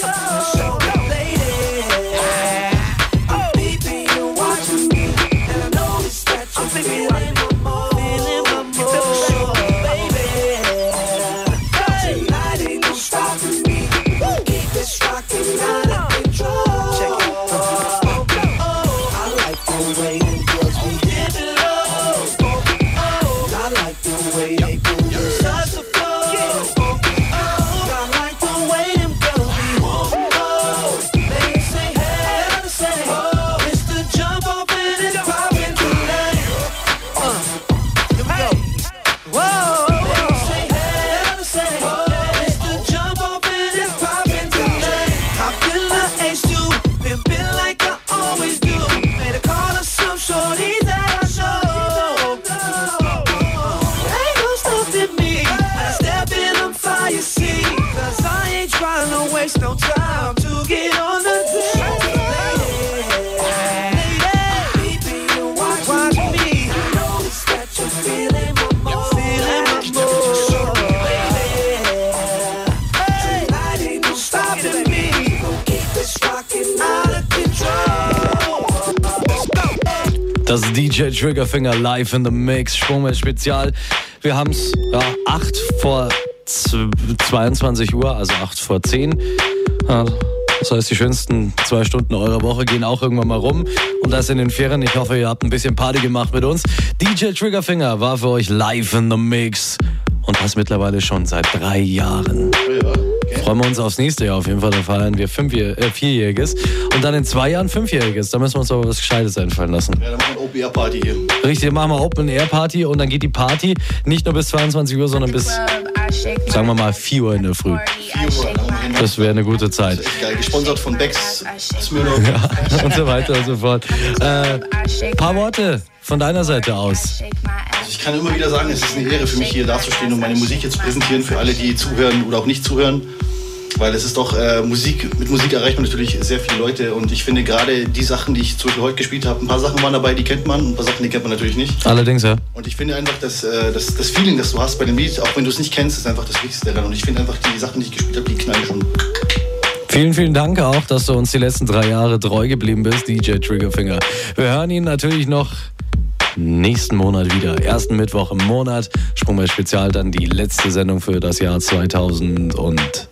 Speaker 8: waste no time to get on the dance. Lady, you watch me. Notice that you're feeling my mood. Feeling my mood. Tonight ain't no stopping me. Keep this rockin' out of control.
Speaker 19: Das D J Triggerfinger live in the Mix, Sprungwelle Spezial. Wir haben's ja, acht vor zweiundzwanzig Uhr, also acht vor zehn. Ja, das heißt, die schönsten zwei Stunden eurer Woche gehen auch irgendwann mal rum. Und das in den Ferien. Ich hoffe, ihr habt ein bisschen Party gemacht mit uns. D J Triggerfinger war für euch live in the Mix. Und das mittlerweile schon seit drei Jahren.
Speaker 1: Ja, okay.
Speaker 19: Freuen wir uns aufs nächste Jahr auf jeden Fall. Da feiern wir fünf, äh, Vierjähriges. Und dann in zwei Jahren Fünfjähriges. Da müssen wir uns aber was Gescheites einfallen lassen.
Speaker 1: Ja, dann machen wir Open Air Party hier.
Speaker 19: Richtig, machen wir Open Air Party. Und dann geht die Party nicht nur bis zweiundzwanzig Uhr, sondern bis, sagen wir mal, vier Uhr in der Früh.
Speaker 1: vier Uhr.
Speaker 19: Das wäre eine gute Zeit.
Speaker 1: Das ist echt geil. Gesponsert von Becks, Smirnoff.
Speaker 19: Ja, und so weiter und so fort. Äh, paar Worte von deiner Seite aus.
Speaker 1: Ich kann immer wieder sagen, es ist eine Ehre für mich, hier dazustehen und meine Musik hier zu präsentieren, für alle, die zuhören oder auch nicht zuhören. Weil es ist doch äh, Musik, mit Musik erreicht man natürlich sehr viele Leute und ich finde gerade die Sachen, die ich zum Beispiel heute gespielt habe, ein paar Sachen waren dabei, die kennt man und ein paar Sachen, die kennt man natürlich nicht.
Speaker 19: Allerdings, ja.
Speaker 1: Und ich finde einfach, dass äh, das, das Feeling, das du hast bei dem Lied, auch wenn du es nicht kennst, ist einfach das Wichtigste daran. Und ich finde einfach, die Sachen, die ich gespielt habe, die knallen schon.
Speaker 19: Vielen, vielen Dank auch, dass du uns die letzten drei Jahre treu geblieben bist, D J Triggerfinger. Wir hören ihn natürlich noch nächsten Monat wieder. Ersten Mittwoch im Monat. Sprungwelle Spezial, dann die letzte Sendung für das Jahr zweitausendelf.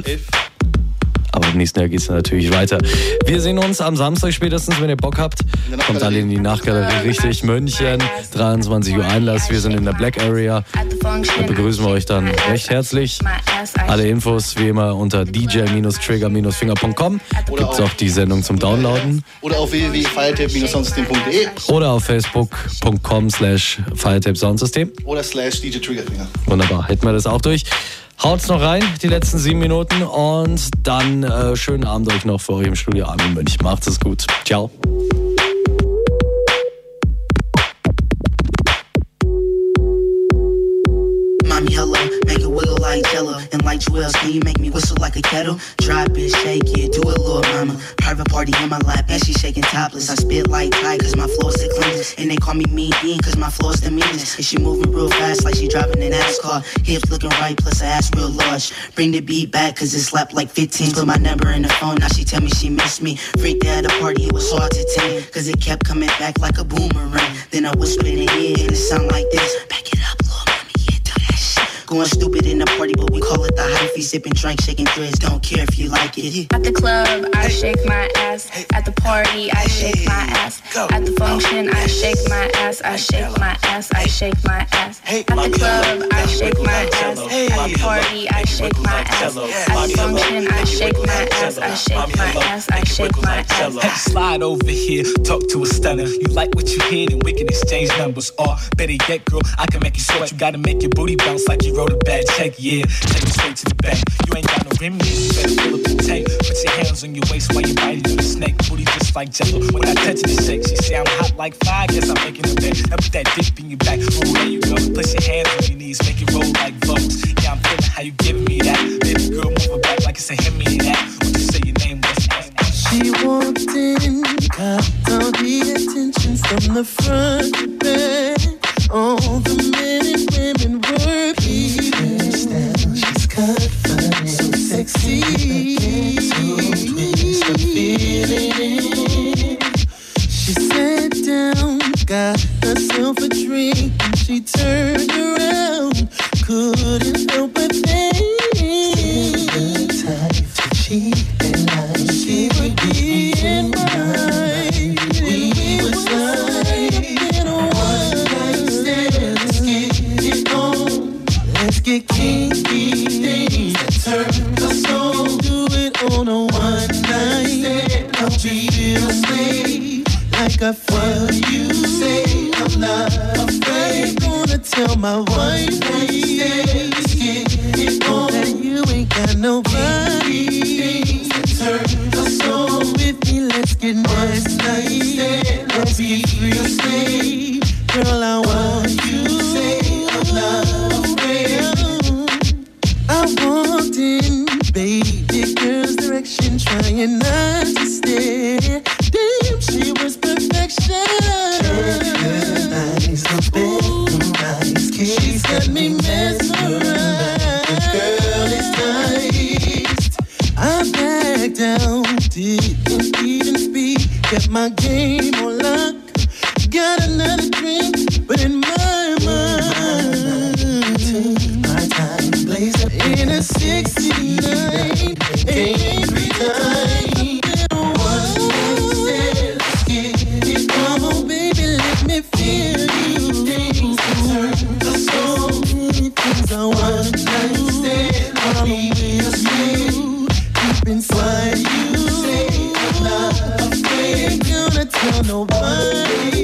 Speaker 19: Aber im nächsten Jahr geht es natürlich weiter. Wir sehen uns am Samstag spätestens, wenn ihr Bock habt. Kommt alle in die Nachtgalerie, richtig. München, dreiundzwanzig Uhr Einlass. Wir sind in der Black Area. Da begrüßen wir euch dann recht herzlich. Alle Infos wie immer unter d j trigger finger punkt com. Da gibt es auch die Sendung zum Downloaden.
Speaker 1: Oder auf w w w punkt firetape soundsystem punkt d e.
Speaker 19: Oder auf facebook punkt com slash firetape soundsystem.
Speaker 1: Oder slash D J Triggerfinger.
Speaker 19: Wunderbar, hätten wir das auch durch. Haut's noch rein, die letzten sieben Minuten und dann äh, schönen Abend euch noch für euch im Studio Armin Münch. Macht's es gut. Ciao.
Speaker 22: Mommy, hello, make it wiggle like jello. And like Jewels, can you make me whistle like a kettle? Drop it, shake it, do it, little mama. Private party in my lap, and she shaking topless. I spit like Ty, cause my floor's the cleanest. And they call me Mean Bean, cause my floor's the meanest. And she moving real fast, like she driving an NASCAR. Hips looking right, plus her ass real large. Bring the beat back, cause it slapped like fifteen. Put my number in the phone, now she tell me she missed me. Freaked out at the party, it was hard to tame. Cause it kept coming back like a boomerang. Then I whispered in her ear, and it sound like this. Back it up, little mommy, yeah, do that shit. Going stupid in the party, but we call it the hyphy. Sipping, drink, shaking threads, don't care if you like it. Yeah.
Speaker 23: At the club, I shake my ass. At the party, I shake my ass. At the function, I shake my ass. I shake my ass. I shake my ass. At the club, I shake my ass. At the party, I shake my ass. At the function, I shake my ass. I shake my ass. I shake my ass.
Speaker 24: Hey, slide over here, talk to a stunner. You like what you hear, then we can exchange numbers. Or better yet, girl, I can make you sweat. You gotta make your booty bounce like you wrote a bad check, yeah. Take it straight to the bank. You ain't got no rim, you better fill up the tank. Put your hands on your waist while you biting on the snake. Booty just like jello. When I touch it, it shakes. She say I'm hot like fire, guess I'm making a bet. Now put that dick in your back. Oh, there you go. Place your hands on your knees, make it roll like Vogues. Yeah, I'm feeling how you giving me that. Baby girl, move her back like it's a hit me that. Would you say your name was?
Speaker 8: She walked in, got all the attention from the front to back. All the men and women were peeping. She's cut fine, so sexy, so twist the feeling. She sat down, got herself a drink, and she turned around, couldn't help but think. The type to cheat and lie, she would be in mine. We would slide in a one night stand. Let's get it on. Let's get kinky. Things that turn us on. Do it on a one night stand. I'll be your slave. Like I feel you say, I'm not afraid. Gonna tell my wife, let's get it on. That you ain't got nobody. Things that turn us on. With me, let's get nasty. Let's be your slave. Girl, I want you. Say I'm not afraid. I walked in, baby girl.
Speaker 4: luck. Got another drink, but in my mind, my time blaze up in a sixty-nine. Every time, one step, get it. Come on, baby, let me feel you. Things turn the soul. Things I want to stay. I'm with you, deep inside you. Say I'm not afraid, gonna tell nobody.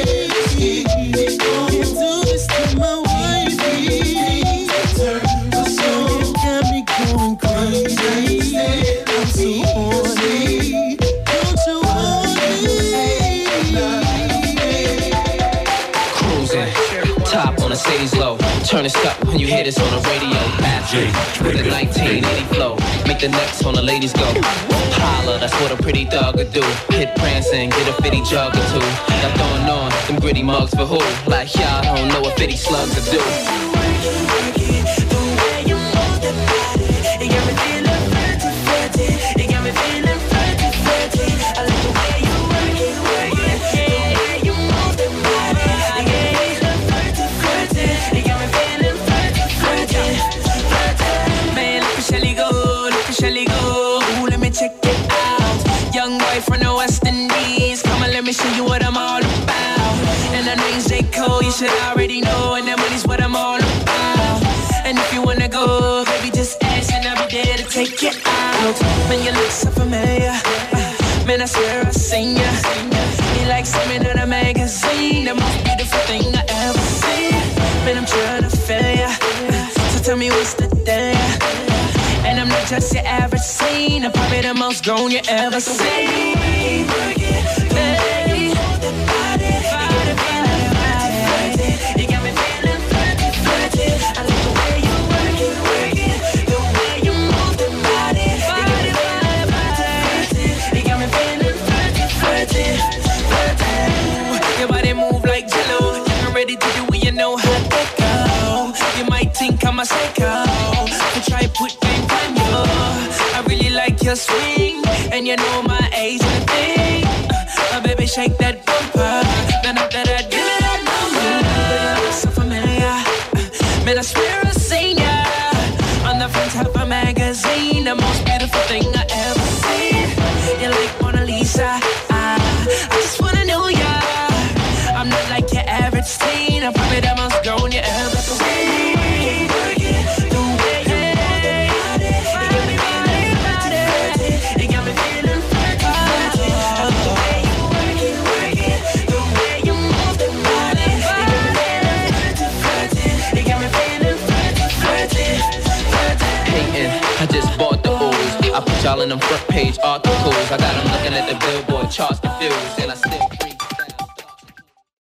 Speaker 3: Mercedes low, turn it up when you hear this on the radio. Patrick with a nineteen eighty flow, make the necks on the ladies go. Holla, that's what a pretty thug would do. Hit prancing, get a fitty jug or two. Now throwing on them gritty mugs for who? Like y'all don't know what fitty slugs would do.
Speaker 5: From the West Indies, come on, let me show you what I'm all about. And the name's J. Cole, you should already know. And that money's what I'm all about. And if you wanna go, baby, just ask and I'll be there to take you out. Man, you look so familiar. Uh, man, I swear I've seen ya. You like something in a magazine, the most beautiful thing I ever seen. Man, I'm trying to feel ya. Uh, so tell me what's the day? And I'm not just your average scene, I'm probably the most grown you ever seen. Work it, the way you hold that body, you got me feeling flirty, you got me feeling flirty, flirty. I like the way you work it, work it, the way you move that body, you got me feeling flirty, you got me feeling flirty, flirty, flirty. Your body move like Jello, I'm ready to do it, you know how to go. You might think I'm a psycho, but try put I really like your swing, and you know my age and the thing. Uh, baby, shake that bumper. Then after that, give me that number. So familiar, uh, man, I swear I've seen ya on the front of a magazine, the most beautiful thing I ever seen. You're like Mona Lisa. I, I just wanna know ya. I'm not like your average teen. I'm probably the most grown you ever seen.
Speaker 3: I just bought the O's. I put y'all in them front page articles. I got them looking at the Billboard charts confused, and I still